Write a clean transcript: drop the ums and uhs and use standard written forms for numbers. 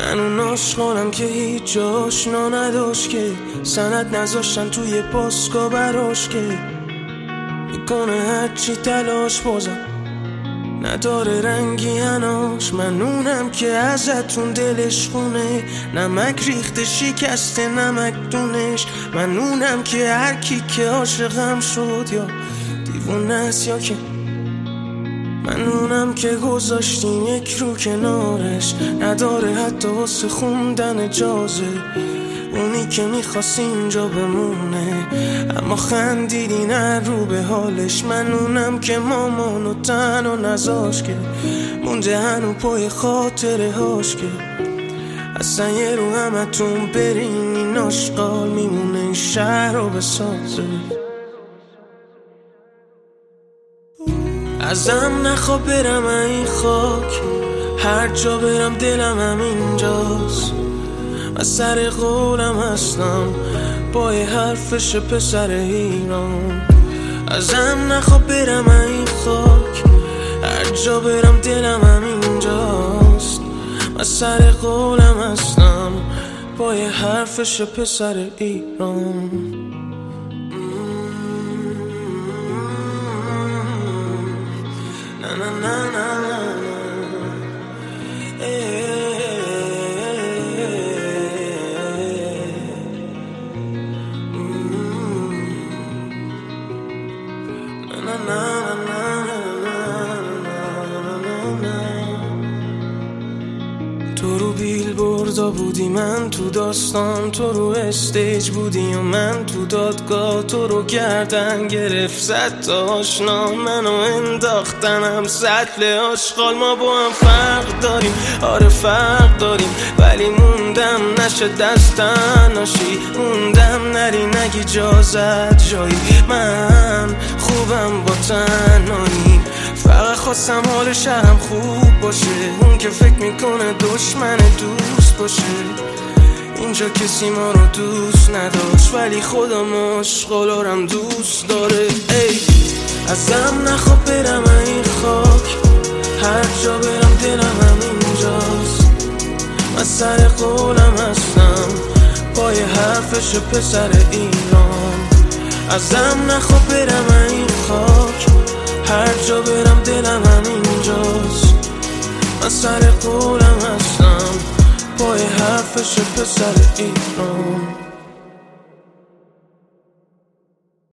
من اون عاشقانم که هیچ آشنا نداشت، که سند نذاشتن توی پاسکا براش، که میکنه هرچی تلاش بازم نداره رنگی هناش. من اونم که ازتون دلش خونه، نمک ریخته شکسته نمک دونش. من اونم که هرکی که عاشقم شد یا دیوونه است یا که من اونم که گذاشتیم یک رو کنارش، نداره حتی واسه خوندن اجازه. اونی که میخواست اینجا بمونه اما خندیدی نه رو به حالش. من اونم که مامانو تنها نذاش، که مونده هنو پای خاطره هاش، که اصلا یه رو همتون برین این آشغال میمونه این شهر رو بسازه. ازم نخواه برم این خاک، هر جا برم دلم همینجاست. من سر قولم هستم با یه حرفش پسر ایران. ازم نخواه برم این خاک، هر جا برم دلم همینجاست. من سر قولم هستم با یه حرفش پسر ایران. تو رو بیلبوردا بودی من تو داستان، تو رو استیج بودی و من تو دادگاه. تو رو گردن گرفت صد تا آشنا، منو انداختنم سطل آشغال. ما با هم فرق داریم، آره فرق داریم، ولی موندم نشه دستن ناشی. موندم نری نگی جازت جایی، من خوبم با تنهایی. فقط خواستم حال شهرم خوب باشه، اون که فکر میکنه دشمن دوست باشه. اینجا کسی ما رو دوست نداشت ولی خودم عاشقالارم دوست داره. ای ازم نخواه برم این خاک، هر جا برم دلم همینجاست. من سر قولم هستم با یه حرفش پسر ایران. ازم نخواه برم این خاک، هر جا برم دلم همینجاست. من سر قولم هستم با یه حرفش پسر ایران.